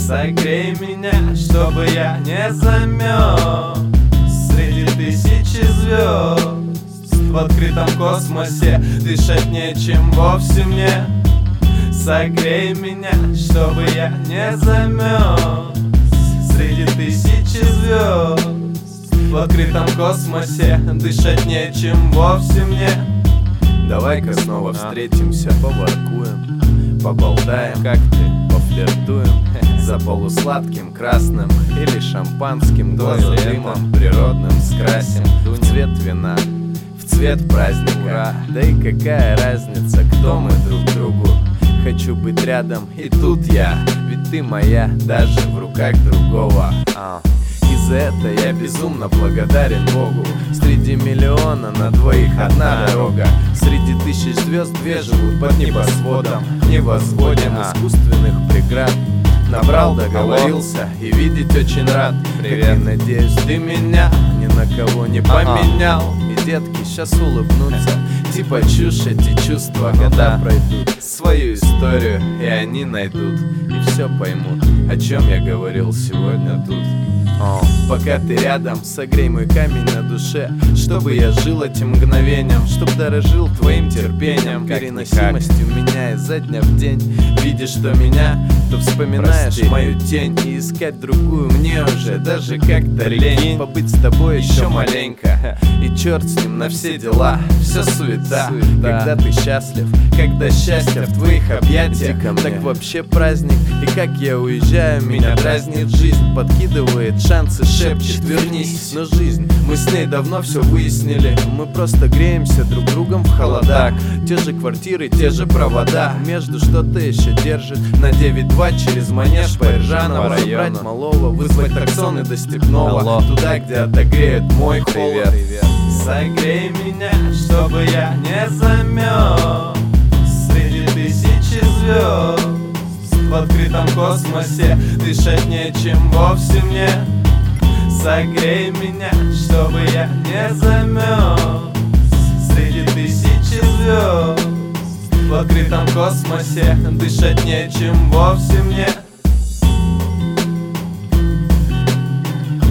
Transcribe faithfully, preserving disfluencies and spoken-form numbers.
Согрей меня, чтобы я не замёрз среди тысячи звезд. В открытом космосе дышать нечем вовсе мне. Согрей меня, чтобы я не замёрз среди тысячи звезд. В открытом космосе дышать нечем вовсе мне. Давай-ка снова встретимся, поворкуем, поболтаем, как ты, пофлиртуем. За полусладким красным или шампанским глаза дымом природным скрасим. В цвет вина, в цвет праздника. Да и какая разница, кто мы друг другу. Хочу быть рядом, и тут я, ведь ты моя, даже в руках другого. И за это я безумно благодарен Богу. Среди миллиона на двоих одна дорога. Среди тысяч звезд две живут под небосводом. Не возводим искусственных преград. Набрал, договорился и видеть очень рад. Привет, и надеюсь, ты меня ни на кого не поменял. И детки сейчас улыбнутся, типа чушь эти чувства. Года пройдут свою историю, и они найдут и все поймут, о чем я говорил сегодня тут. О, пока ты рядом, согрей мой камень на душе, чтобы я жил этим мгновением, чтоб дорожил твоим терпением, переносимостью меня изо дня в день. Видишь, что меня, то вспоминаешь Прости. мою тень. И искать другую мне уже даже как-то лень. Побыть с тобой еще маленько, и черт с ним на все дела. Все суета, суета. Когда ты счастлив, когда счастье в твоих объятиях, так вообще праздник. И как я уезжаю, меня дразнит жизнь, подкидывает шансы, шепчет вернись. Но жизнь, мы с ней давно все выяснили. Мы просто греемся друг другом в холодах. Те же квартиры, те же провода. Между что-то еще держит на девять два через манеж по Иржаново. Забрать малого, вызвать таксоны до Степного. Алло. Туда, где отогреет мой холод. Привет. Согрей меня, чтобы я не замёрз среди тысячи звезд. В открытом космосе дышать нечем вовсе мне. Согрей меня, чтобы я не замёрз среди тысячи звезд. В открытом космосе дышать нечем вовсе мне.